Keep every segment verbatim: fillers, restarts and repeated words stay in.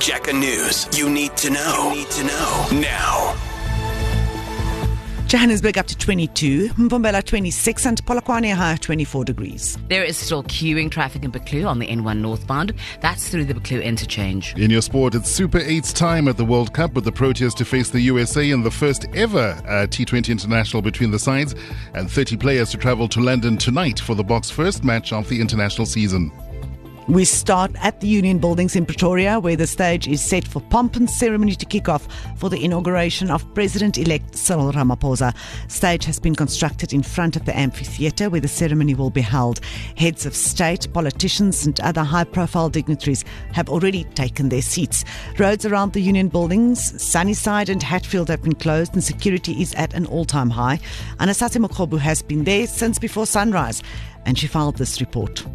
Jacka News. You need to know. You need to know now. Johannesburg up to twenty-two, Mbombela twenty-six, and Polokwane high twenty-four degrees. There is still queuing traffic in Buccleuch on the N one northbound. That's through the Buccleuch interchange. In your sport, it's Super eight's time at the World Cup with the Proteas to face the U S A in the first ever uh, T twenty international between the sides, and thirty players to travel to London tonight for the Boks' first match of the international season. We start at the Union Buildings in Pretoria, where the stage is set for pomp and ceremony to kick off for the inauguration of President-elect Cyril Ramaphosa. Stage has been constructed in front of the amphitheatre where the ceremony will be held. Heads of state, politicians and other high-profile dignitaries have already taken their seats. Roads around the Union Buildings, Sunnyside and Hatfield have been closed and security is at an all-time high. Anastasia Mokhobu has been there since before sunrise, and she filed this report.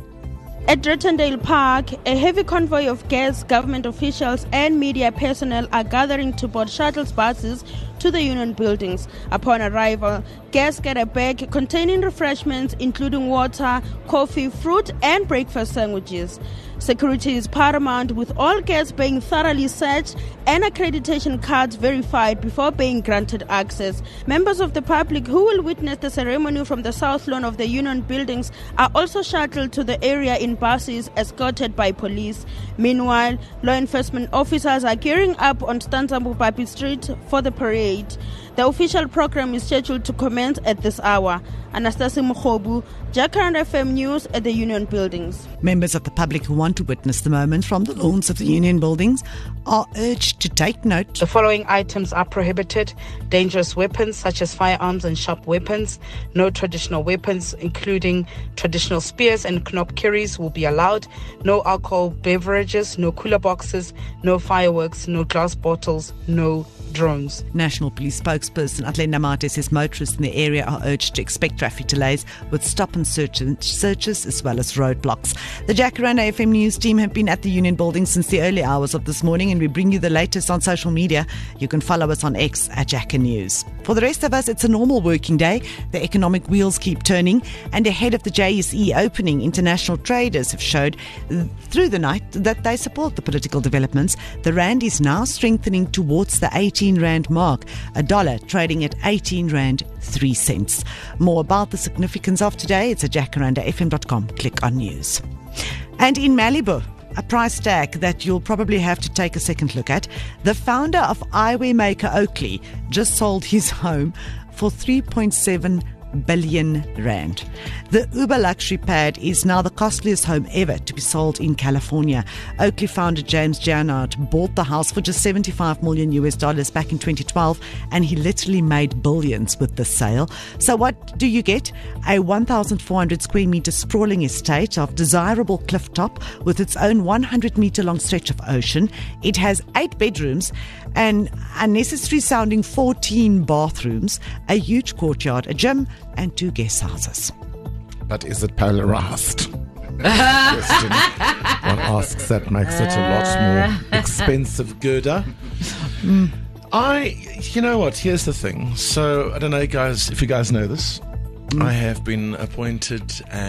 At Drittendale Park, a heavy convoy of guests, government officials and media personnel are gathering to board shuttles buses to the Union Buildings. Upon arrival, guests get a bag containing refreshments including water, coffee, fruit and breakfast sandwiches. Security is paramount, with all guests being thoroughly searched and accreditation cards verified before being granted access. Members of the public who will witness the ceremony from the south lawn of the Union Buildings are also shuttled to the area in buses escorted by police. Meanwhile, law enforcement officers are gearing up on Stanzambu Papi Street for the parade. The official program is scheduled to commence at this hour. Anastasia Mokhobu, Jacaranda F M News at the Union Buildings. Members of the public who want to witness the moment from the lawns of the Union Buildings are urged to take note. The following items are prohibited: dangerous weapons such as firearms and sharp weapons. No traditional weapons, including traditional spears and knobkerries, will be allowed. No alcohol beverages, no cooler boxes, no fireworks, no glass bottles, no drones. National Police spokesperson Athlenda Mate says motorists in the area are urged to expect traffic delays with stop and search searches as well as roadblocks. The Jacaranda F M News team have been at the Union Building since the early hours of this morning, and we bring you the latest on social media. You can follow us on X at Jacka News. For the rest of us, it's a normal working day. The economic wheels keep turning, and ahead of the J S E opening, international traders have showed through the night that they support the political developments. The rand is now strengthening towards the eighteen rand mark, a dollar trading at eighteen rand three cents. More about the significance of today, it's at jacaranda f m dot com. Click on news. And in Malibu, a price tag that you'll probably have to take a second look at. The founder of eyewear maker Oakley just sold his home for three point seven billion rand. The Uber luxury pad is now the costliest home ever to be sold in California. Oakley founder James Giannard bought the house for just seventy-five million U S dollars back in twenty twelve, and he literally made billions with the sale. So what do you get? A one thousand four hundred square meter sprawling estate of desirable cliff top with its own one hundred meter long stretch of ocean. It has eight bedrooms, an unnecessary sounding fourteen bathrooms, a huge courtyard, a gym and two guest houses. But is it polarized? Question. One asks that makes it a lot more expensive girder. Mm. I, you know what, here's the thing. So, I don't know guys, if you guys know this, mm. I have been appointed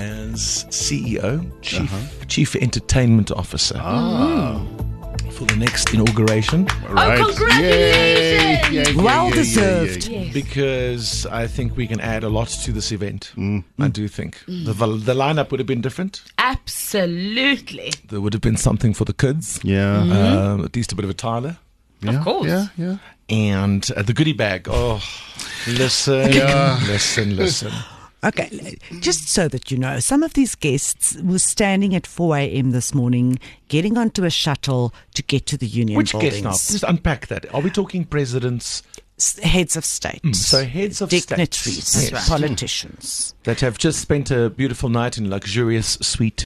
as C E O, Chief, uh-huh. Chief Entertainment Officer. Oh. For the next inauguration. Right. Oh, congratulations! Yay. Yay, yay, well yay, deserved. yay, yay. Yes. Because I think we can add a lot to this event. Mm. I do think. Mm. The, the lineup would have been different. Absolutely. There would have been something for the kids. Yeah. Mm-hmm. Uh, at least a bit of a Tyler. Yeah. Of course. Yeah, yeah. And uh, the goodie bag. Oh, listen, Yeah. listen, listen. Okay, just so that you know, some of these guests were standing at four a.m. this morning, getting onto a shuttle to get to the Union Which Buildings. guests now? Just unpack that. Are we talking presidents? S- Heads of state. Mm. So heads of dignitaries, state. yes. Politicians. That have just spent a beautiful night in a luxurious suite